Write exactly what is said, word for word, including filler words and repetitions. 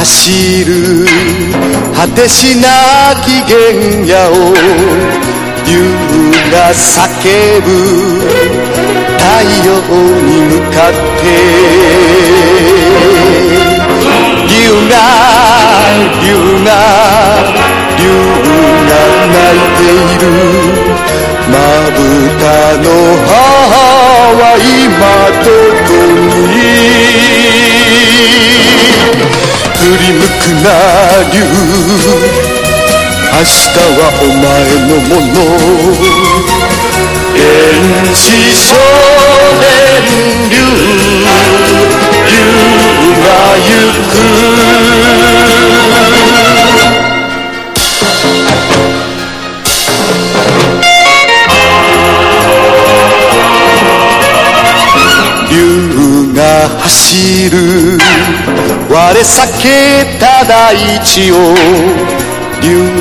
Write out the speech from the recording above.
走る果てしなき原野を竜が叫ぶ太陽に向かって竜が竜が竜が泣いているまぶたの母は今どこに振り向くな竜明日はお前のもの原始少年竜竜が行く竜が走る我避けた大地を竜